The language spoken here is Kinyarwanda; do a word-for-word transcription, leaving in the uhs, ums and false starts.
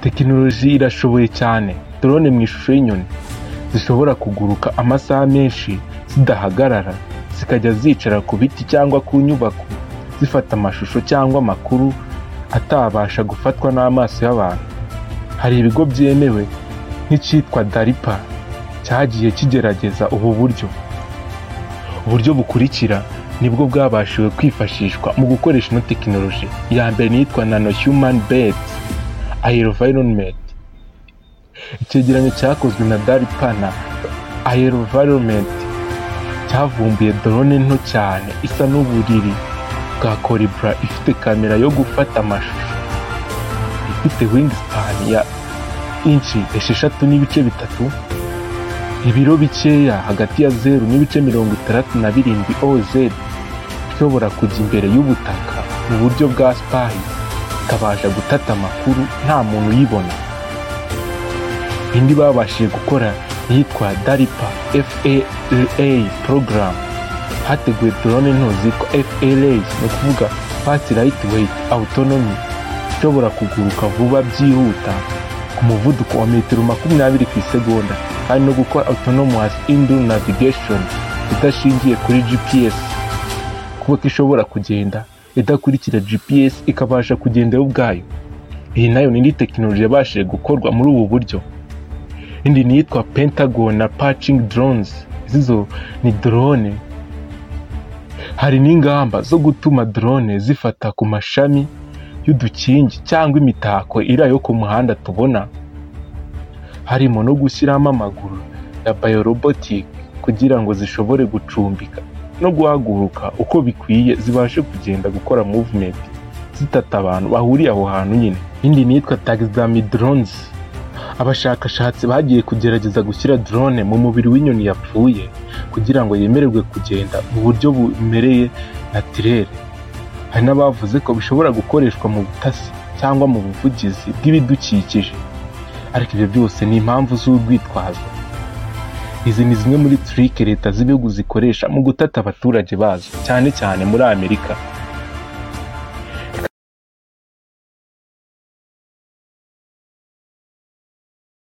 Tekinoloji irashoboye cyane. Drone mu ishusho y'inyoni zishobora kuguruka amasaha menshi zidahagarara, zikajya zicara ku biti cyangwa ku nyubako zifata amashusho cyangwa amakuru atabasha gufatwa n'amaso y'abantu. Hari ibigo byemewe nk'icyitwa DARPA cyagiye kigerageza ubu buryo. Uburyo bukurikira nibwo bwabashije kwifashishwa mu gukoresha ino tekinoloji. Iya mbere nitwa Nano Human Beds Aerovironment. Icyegeranyo cyakozwe na DARPA na Aerovironment cyavumbuye drone nto cyane isa n'uburiri bwa Colibra, ifite kamera yo gufata amashusho, ifite wingspan ya inchi esheshatu n'ibice bitatu, ibiro bikeya hagati ya zeru n'ibice mirongo itandatu na birindwi oz, ishobora kujya imbere y'ubutaka mu buryo bwa spy, ikabasha gutata amakuru nta muntu uyibona. Indi babashije gukora yitwa DARPA F A L A program. Hateguwe drone nto zitwa F A L A, no kuvuga Fast Lightweight Autonomy, ishobora kuguruka vuba by'ihuta ku muvuduko wa metero makumyabiri ku isegonda, kandi no gukora autonomous indoor navigation idashingiye kuri G P S, kuko ishobora kugenda idakurikira G P S ikabasha kugendera ubwayo. Iyi nayo ni indi tekinoloji yabashije gukorwa muri ubu buryo. Indi nitwa Pentagon na Patching Drones. Izo ni drone. Hari n'ingamba zo gutuma drone zifata ku mashami y'udukingi cyangwa imitako irayo ku muhanda tubona, harimo no gushyiramo amaguru ya biorobotic kugira ngo zishobore gucumbika no guhaguruka uko bikwiye, zibashe kugenda gukora movement zitata abantu bahuriye aho hantu nyine. Indi nitwa Taxidermy Drones. Abashakashatsi bagiye kugerageza gushyira drone mu mubiri w'inyoni yapfuye kugira ngo yemererwe kugenda mu buryo bumereye naturel. Hari n'abavuze ko bishobora gukoreshwa mu butasi cyangwa mu buvugizi bw'ibidukikije, ariko ibyo byose ni impamvu z'urwitwazo. Izi ni zimwe muri trick leta z'ibihugu zikoresha mu gutata abaturage bazo, cyane cyane muri Amerika.